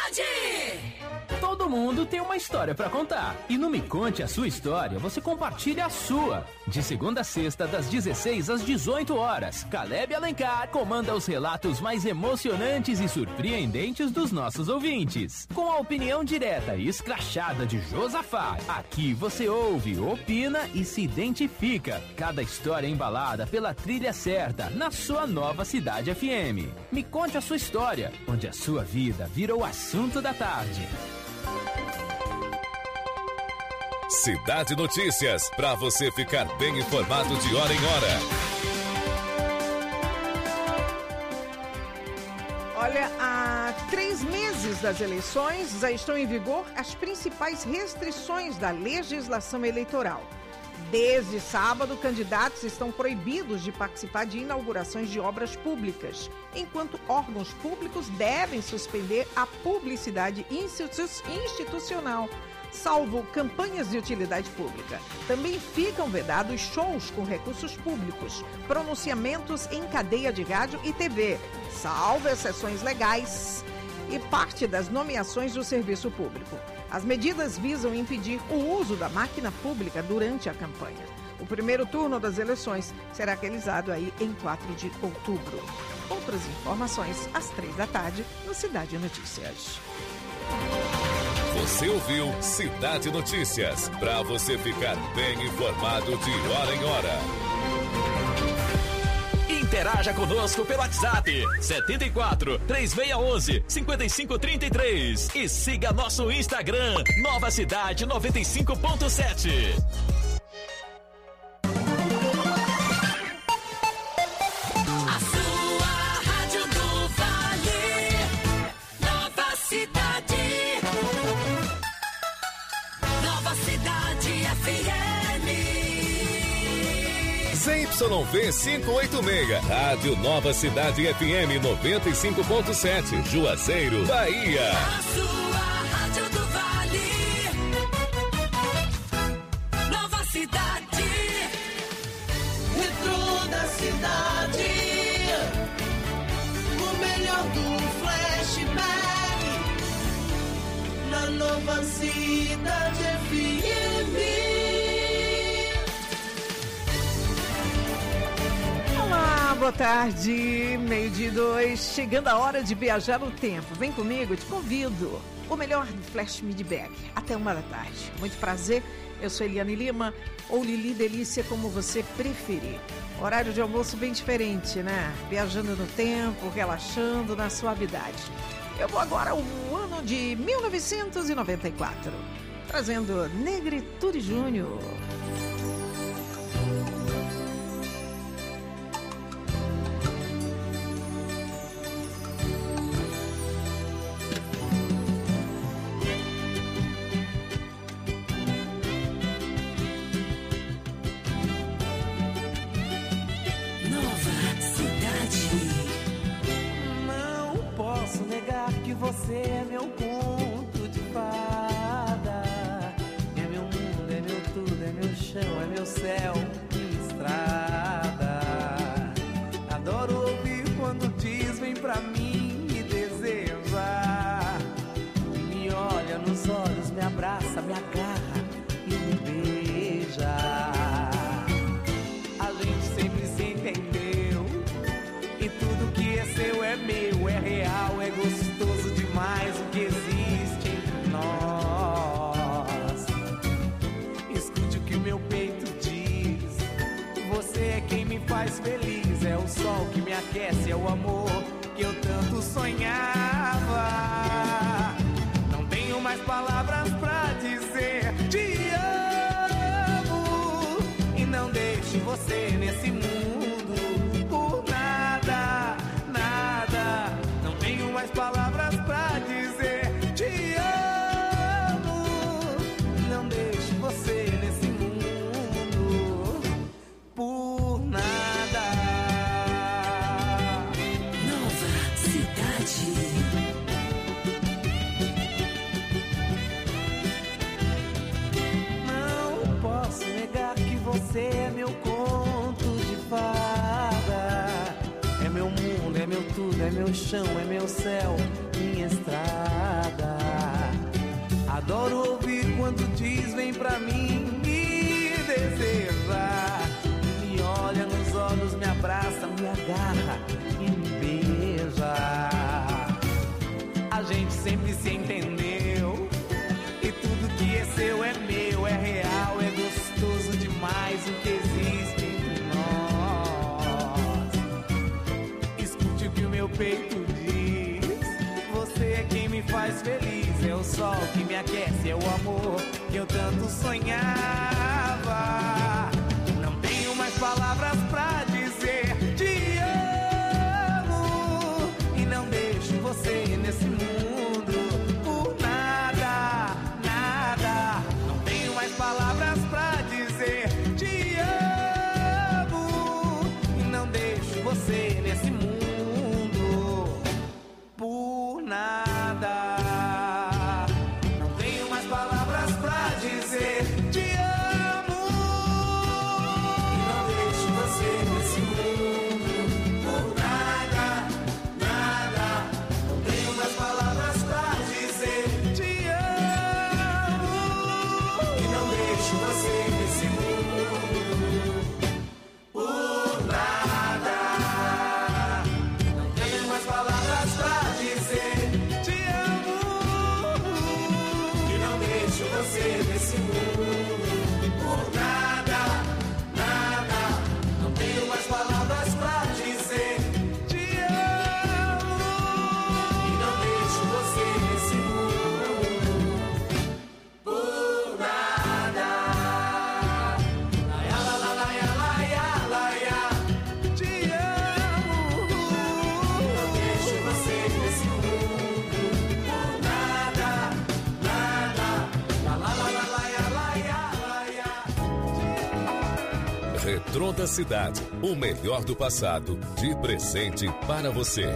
[SPEAKER 1] Todo mundo tem uma história pra contar. E no Me Conte a Sua História, você compartilha a sua. De segunda a sexta, das dezesseis às dezoito horas, Caleb Alencar comanda os relatos mais emocionantes e surpreendentes dos nossos ouvintes. Com a opinião direta e escrachada de Josafá, aqui você ouve, opina e se identifica. Cada história é embalada pela trilha certa, na sua Nova Cidade F M. Me Conte a Sua História, onde a sua vida vira o assunto da tarde.
[SPEAKER 12] Cidade Notícias, para você ficar bem informado de hora em hora.
[SPEAKER 5] Olha, há três meses das eleições já estão em vigor as principais restrições da legislação eleitoral. Desde sábado, candidatos estão proibidos de participar de inaugurações de obras públicas, enquanto órgãos públicos devem suspender a publicidade institucional, salvo campanhas de utilidade pública. Também ficam vedados shows com recursos públicos, pronunciamentos em cadeia de rádio e T V, salvo exceções legais, e parte das nomeações do serviço público. As medidas visam impedir o uso da máquina pública durante a campanha. O primeiro turno das eleições será realizado aí em quatro de outubro. Outras informações às três da tarde no Cidade Notícias.
[SPEAKER 12] Você ouviu Cidade Notícias, para você ficar bem informado de hora em hora.
[SPEAKER 11] Interaja conosco pelo WhatsApp setenta e quatro, três seis um um, cinco cinco três três e siga nosso Instagram Nova Cidade noventa e cinco ponto sete.
[SPEAKER 3] A sua rádio do Vale, Nova Cidade, Nova Cidade F M.
[SPEAKER 12] Z Y V quinhentos e oitenta e seis, Rádio Nova Cidade F M noventa e cinco ponto sete, Juazeiro, Bahia.
[SPEAKER 3] A sua rádio do Vale, Nova Cidade,
[SPEAKER 4] Retrô da cidade, o melhor do flashback, na Nova Cidade F M.
[SPEAKER 5] Olá, boa tarde, meio-dia e dois, chegando a hora de viajar no tempo. Vem comigo, te convido. O melhor do Flash Midback, até uma da tarde. Muito prazer, eu sou Eliane Lima, ou Lili Delícia, como você preferir. Horário de almoço bem diferente, né? Viajando no tempo, relaxando na suavidade. Eu vou agora ao ano de mil novecentos e noventa e quatro, trazendo Negritude Júnior.
[SPEAKER 4] Você é meu conto de fada, é meu mundo, é meu tudo, é meu chão, é meu céu, minha estrada. Adoro ouvir quando diz vem pra mim me deseja, me olha nos olhos, me abraça, me agarra e me beija. A gente sempre se entendeu e tudo que é seu é meu, é real, é gostoso demais o que existe entre nós. Escute o que o meu peito diz, você é quem me faz feliz, é o sol que me aquece, é o amor que eu tanto sonhava. Não tenho mais palavras pra dizer te amo, e não deixo você nesse mundo por nada, nada. Não tenho mais palavras pra dizer te amo, não deixo você nesse mundo por nada.
[SPEAKER 3] Nova Cidade.
[SPEAKER 4] Não posso negar que você é meu conto de fada, é meu mundo, é meu tudo, é meu chão, é meu céu, minha estrada. Adoro ouvir quando diz vem pra mim me deseja, me olha nos olhos, me abraça, me agarra e me beija. A gente sempre se entendeu e tudo que é seu é meu, é real, é gostoso demais o que existe entre nós. Escute o que o meu peito diz, você é quem me faz feliz, é o sol que me aquece, é o amor que eu tanto sonhava. Não tenho mais palavras pra dizer te amo, e não deixo você nesse mundo por nada, nada. Não tenho mais palavras pra dizer te amo, e não deixo você nesse mundo por nada. Não tenho mais palavras pra dizer te amo, e não deixo você nesse
[SPEAKER 12] Retrô da Cidade, o melhor do passado, de presente para você.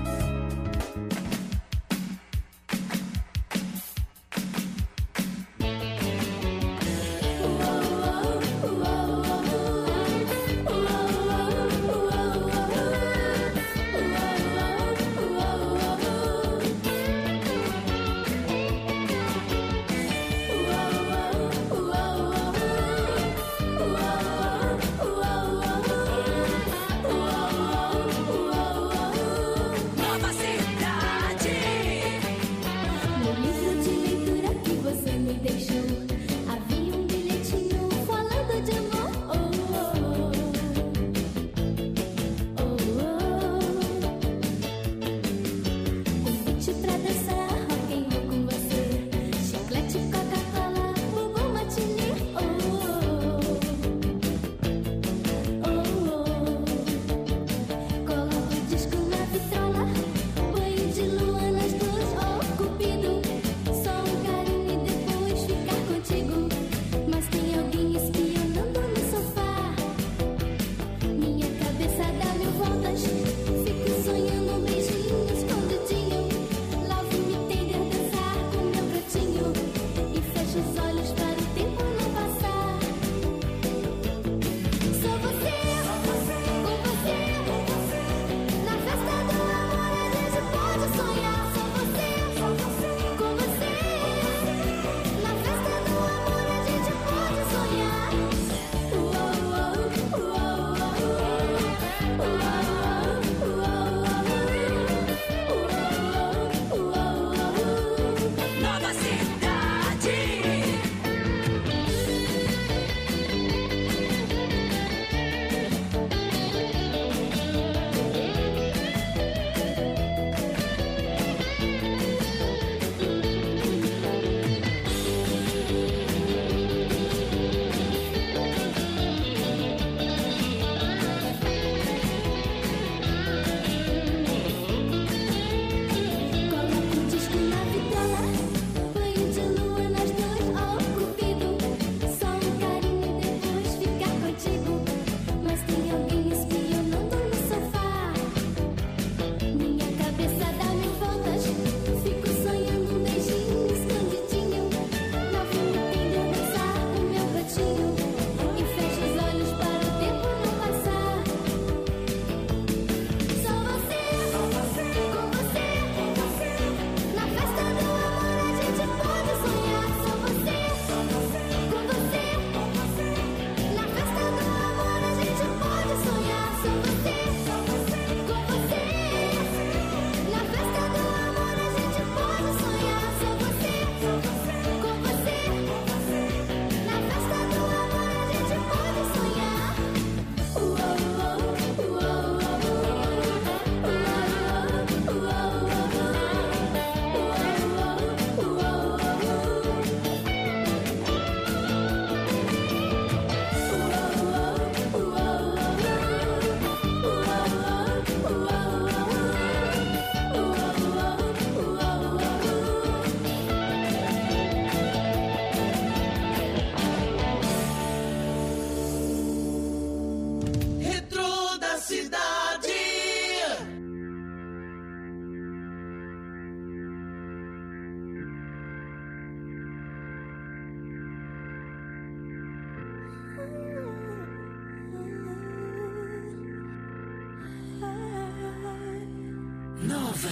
[SPEAKER 3] Nova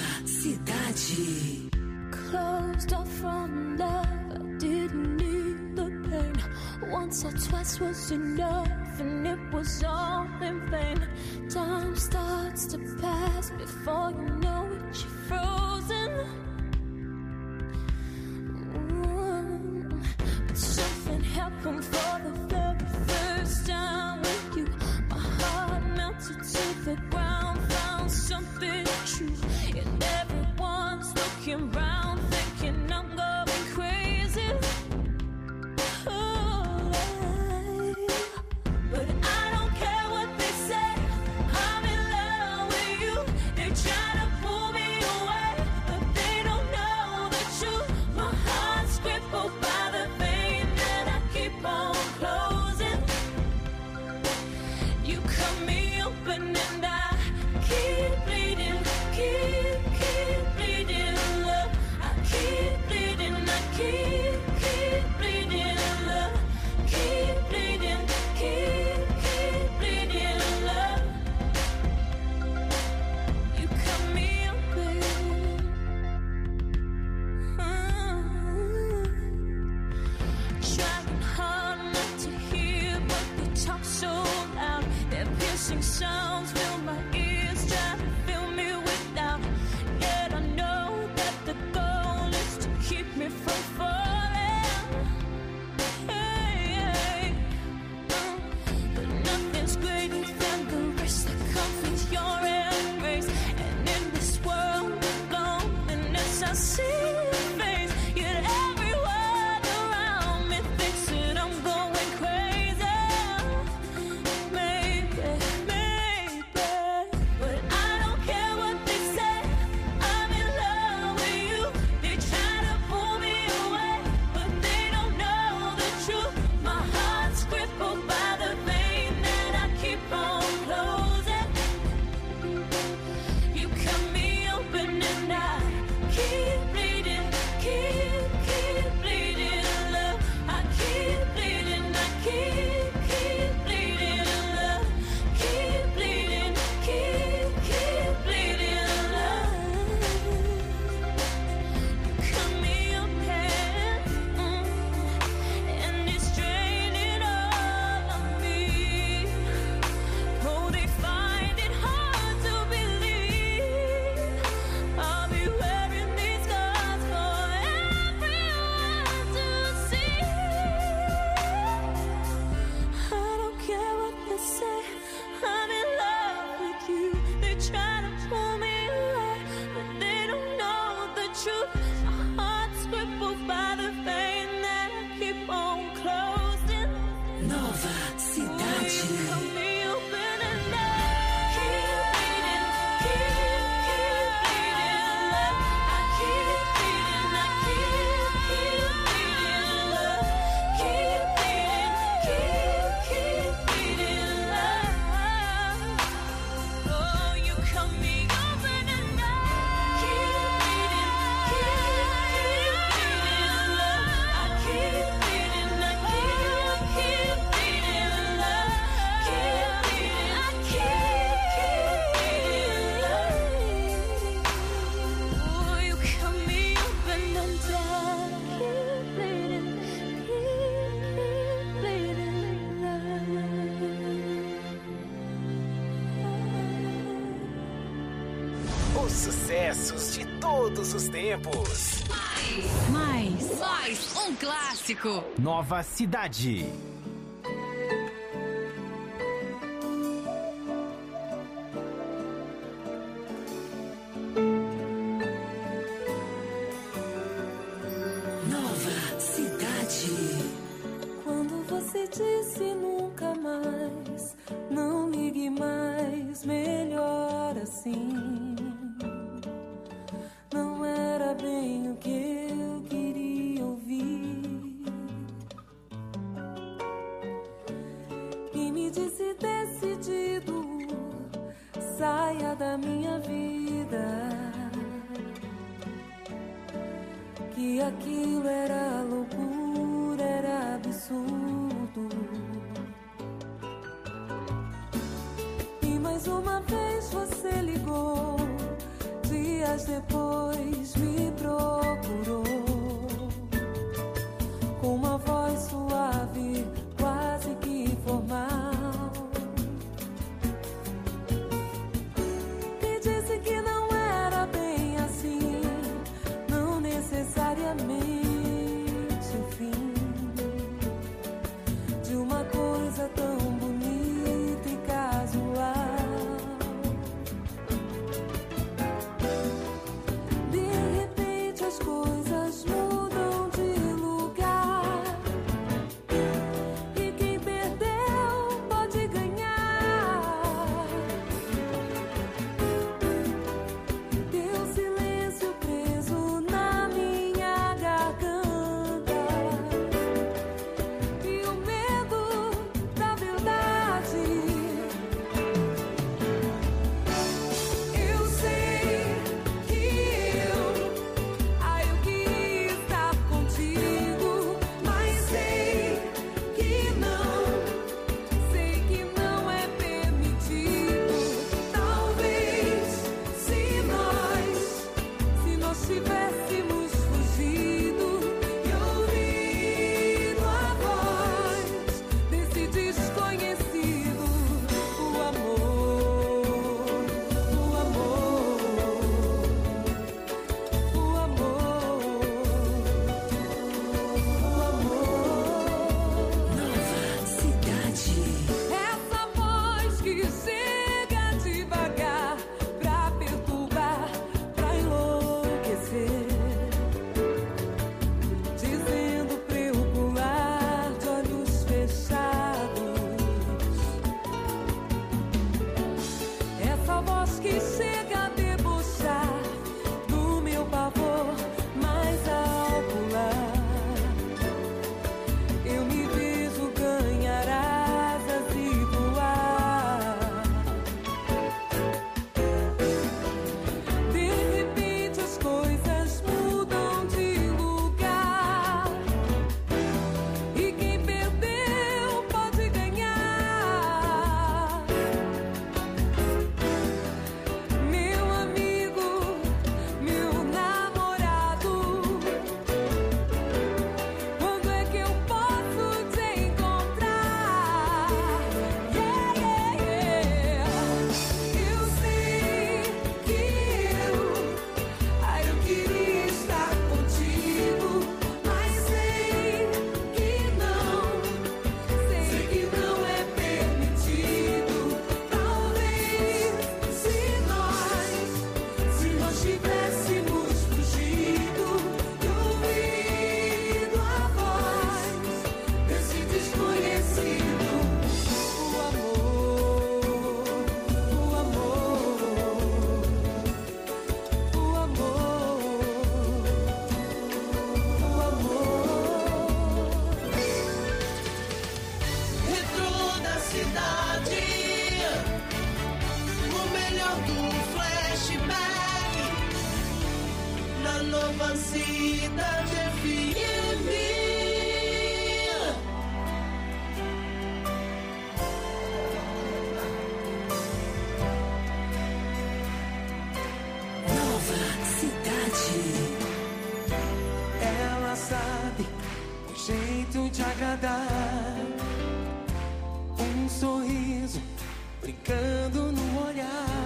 [SPEAKER 3] Cidade.
[SPEAKER 18] Closed off from love, I didn't need the pain. Once or twice was enough, and it was all in vain. Time starts to pass before you know it, you're frozen. Ooh. But something happened for the very first time with you. My heart melted to the ground, found something true. And everyone's looking round, thinking I'm going crazy. Oh, but I don't care what they say. I'm in love with you. They try to pull me away, but they don't know the truth. My heart's crippled by the vein that I keep on closing. truth. My heart's crippled by the pain that I keep on closing.
[SPEAKER 3] Nova Cidade.
[SPEAKER 18] Cut me open and I keep bleeding, keep, keep bleeding, love. I keep bleeding, I keep, keep bleeding, love. Keep bleeding, keep, keep bleeding, love. Oh, you cut me open and I keep bleeding, keep, keep bleeding, love. I keep bleeding, I keep, keep bleeding, love. Keep bleeding, I keep, keep bleeding, love. Oh, you cut me open and I keep bleeding, keep, keep bleeding,
[SPEAKER 19] Os sucessos de todos os tempos.
[SPEAKER 7] Mais, mais um clássico.
[SPEAKER 1] Nova Cidade.
[SPEAKER 3] Nova Cidade.
[SPEAKER 18] Quando você disse nunca mais, não ligue mais, melhor assim. Não era bem o que eu queria ouvir. E me disse decidido, saia da minha vida. Que aquilo era loucura, era absurdo. E mais uma vez você ligou, dias depois me procurou, com uma voz suave, quase que formal. E disse que não era bem assim, não necessariamente o fim de uma coisa tão bonita e casual.
[SPEAKER 3] Nova Cidade F M.
[SPEAKER 2] Ela sabe o jeito de agradar, um sorriso brincando no olhar.